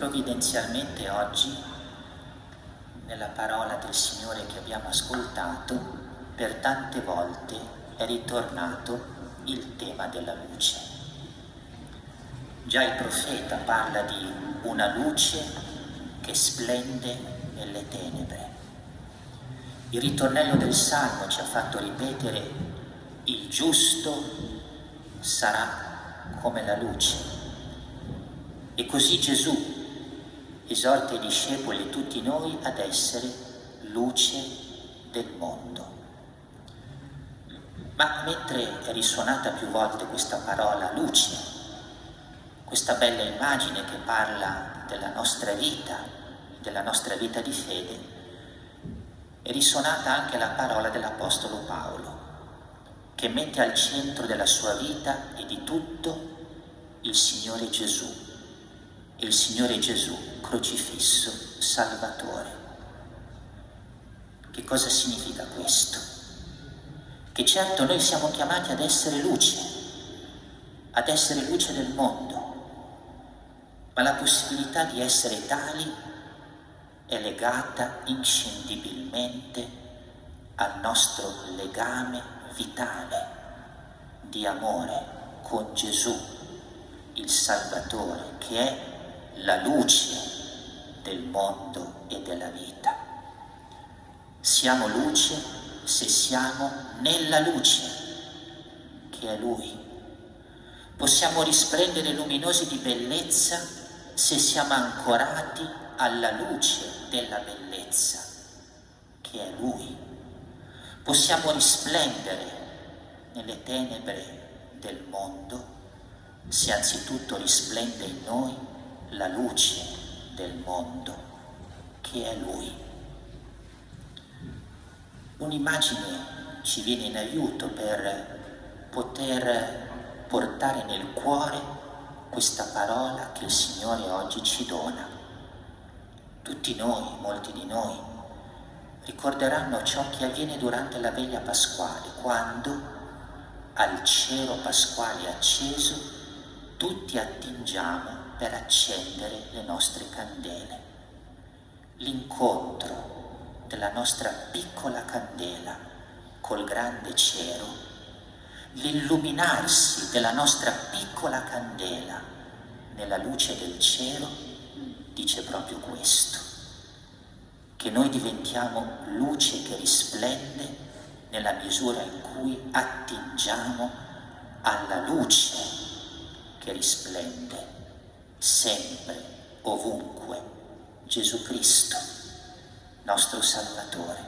Provvidenzialmente oggi, nella parola del Signore che abbiamo ascoltato, per tante volte è ritornato il tema della luce. Già il profeta parla di una luce che splende nelle tenebre. Il ritornello del Salmo ci ha fatto ripetere: il giusto sarà come la luce. E così Gesù esorta i discepoli e tutti noi ad essere luce del mondo. Ma mentre è risuonata più volte questa parola luce, questa bella immagine che parla della nostra vita di fede, è risuonata anche la parola dell'Apostolo Paolo, che mette al centro della sua vita e di tutto il Signore Gesù, e il Signore Gesù crocifisso, Salvatore. Che cosa significa questo? Che certo noi siamo chiamati ad essere luce del mondo, ma la possibilità di essere tali è legata inscindibilmente al nostro legame vitale di amore con Gesù, il Salvatore, che è la luce del mondo e della vita. Siamo luce se siamo nella luce, che è Lui. Possiamo risplendere luminosi di bellezza se siamo ancorati alla luce della bellezza, che è Lui. Possiamo risplendere nelle tenebre del mondo se anzitutto risplende in noi la luce del mondo, che è Lui. Un'immagine ci viene in aiuto per poter portare nel cuore questa parola che il Signore oggi ci dona. Tutti noi, molti di noi, ricorderanno ciò che avviene durante la veglia pasquale, quando al cero pasquale acceso tutti attingiamo per accendere le nostre candele. L'incontro della nostra piccola candela col grande cero, l'illuminarsi della nostra piccola candela nella luce del cielo, dice proprio questo, che noi diventiamo luce che risplende nella misura in cui attingiamo alla luce che risplende sempre, ovunque, Gesù Cristo, nostro Salvatore.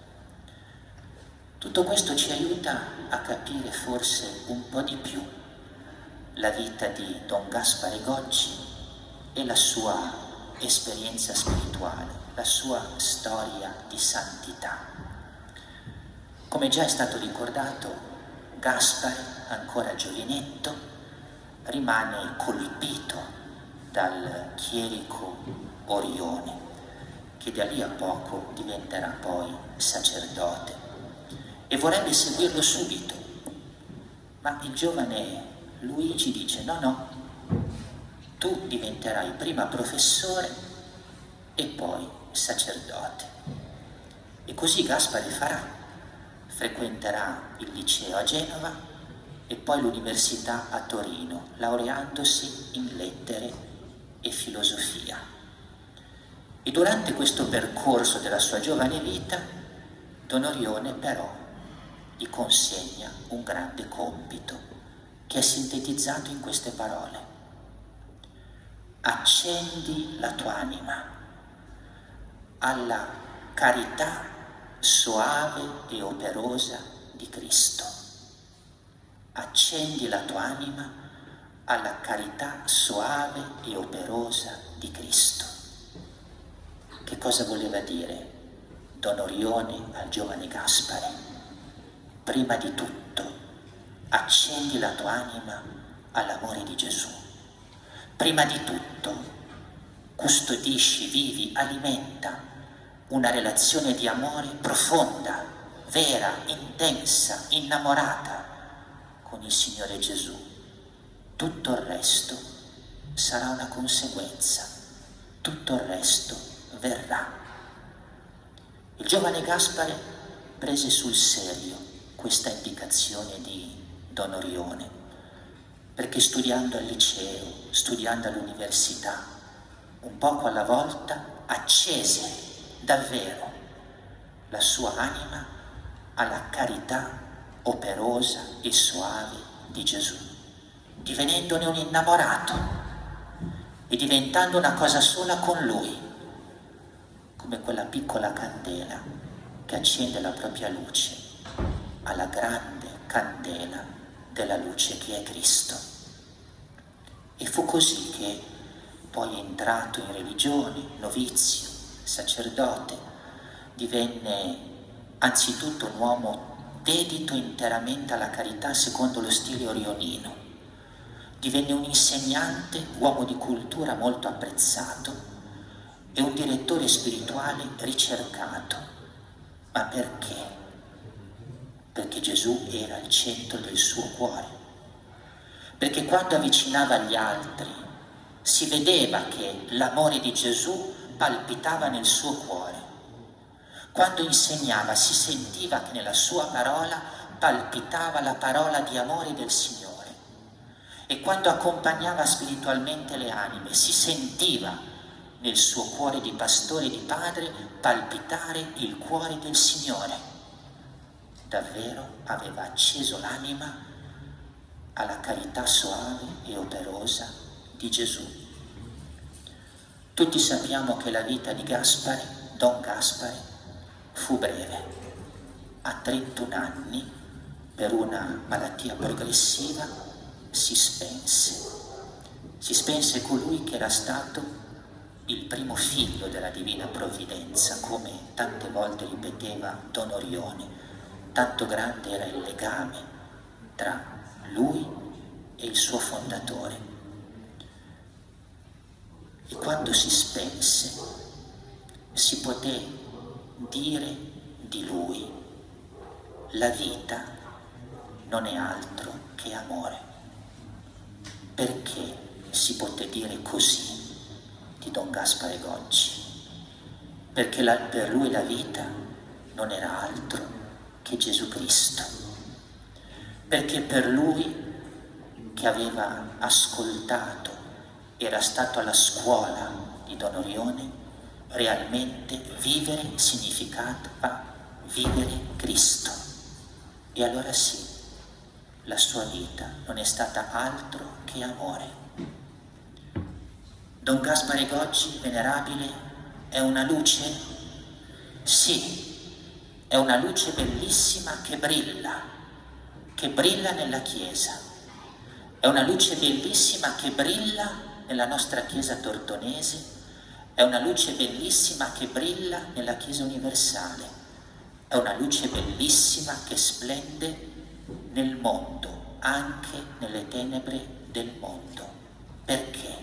Tutto questo ci aiuta a capire forse un po' di più la vita di Don Gaspare Gocci e la sua esperienza spirituale, la sua storia di santità. Come già è stato ricordato, Gaspare, ancora giovinetto, rimane colpito dal chierico Orione, che da lì a poco diventerà poi sacerdote, e vorrebbe seguirlo subito, ma il giovane Luigi dice: no, tu diventerai prima professore e poi sacerdote. E così Gaspare farà, frequenterà il liceo a Genova e poi l'università a Torino, laureandosi in lettere e filosofia. E durante questo percorso della sua giovane vita, Don Orione però gli consegna un grande compito che è sintetizzato in queste parole: accendi la tua anima alla carità soave e operosa di Cristo. Accendi la tua anima alla carità soave e operosa di Cristo. Che cosa voleva dire Don Orione al giovane Gaspare? Prima di tutto, accendi la tua anima all'amore di Gesù. Prima di tutto, custodisci, vivi, alimenta una relazione di amore profonda, vera, intensa, innamorata con il Signore Gesù. Tutto il resto sarà una conseguenza. tutto il resto verrà. Il giovane Gaspare prese sul serio questa indicazione di Don Orione, perché studiando al liceo, studiando all'università, un poco alla volta accese davvero la sua anima alla carità operosa e soave di Gesù, divenendone un innamorato e diventando una cosa sola con Lui, come quella piccola candela che accende la propria luce alla grande candela della luce che è Cristo. E fu così che poi, entrato in religione, novizio, sacerdote, divenne anzitutto un uomo dedito interamente alla carità secondo lo stile orionino. Divenne un insegnante, uomo di cultura molto apprezzato e un direttore spirituale ricercato. Ma perché? Perché Gesù era al centro del suo cuore. Perché quando avvicinava agli altri si vedeva che l'amore di Gesù palpitava nel suo cuore. Quando insegnava si sentiva che nella sua parola palpitava la parola di amore del Signore. E quando accompagnava spiritualmente le anime si sentiva nel suo cuore di pastore e di padre palpitare il cuore del Signore. Davvero aveva acceso l'anima alla carità soave e operosa di Gesù. Tutti sappiamo che la vita di Gaspare, Don Gaspare, fu breve. A 31 anni, per una malattia progressiva, si spense. Si spense colui che era stato il primo figlio della Divina Provvidenza, come tante volte ripeteva Don Orione. Tanto grande era il legame tra lui e il suo fondatore. E quando si spense, si poté dire di lui: la vita non è altro che amore. Perché si poté dire così di Don Gaspare Gocci? Perché per lui la vita non era altro che Gesù Cristo. Perché per lui, che aveva ascoltato, era stato alla scuola di Don Orione, realmente vivere significava vivere Cristo. E allora sì, la sua vita non è stata altro che amore. Don Gaspare Gocci, venerabile, è una luce? Sì, è una luce bellissima che brilla nella Chiesa. È una luce bellissima che brilla nella nostra Chiesa tortonese, è una luce bellissima che brilla nella Chiesa universale, è una luce bellissima che splende nel mondo, anche nelle tenebre del mondo. Perché?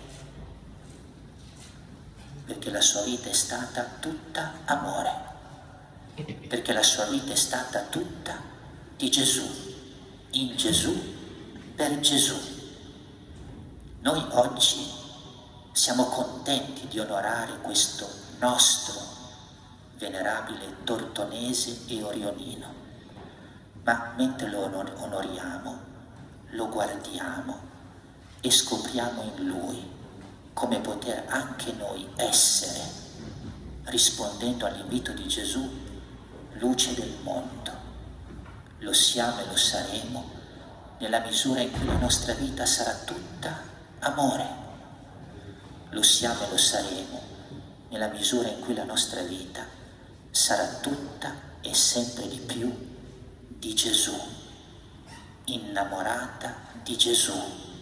Perché la sua vita è stata tutta amore, perché la sua vita è stata tutta di Gesù, in Gesù, per Gesù. Noi oggi siamo contenti di onorare questo nostro venerabile tortonese e orionino, ma mentre lo onoriamo, lo guardiamo e scopriamo in lui come poter anche noi essere, rispondendo all'invito di Gesù, luce del mondo. Lo siamo e lo saremo nella misura in cui la nostra vita sarà tutta amore. Lo siamo e lo saremo nella misura in cui la nostra vita sarà tutta e sempre di più di Gesù, innamorata di Gesù,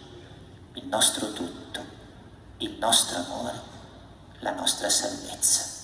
il nostro tutto, il nostro amore, la nostra salvezza.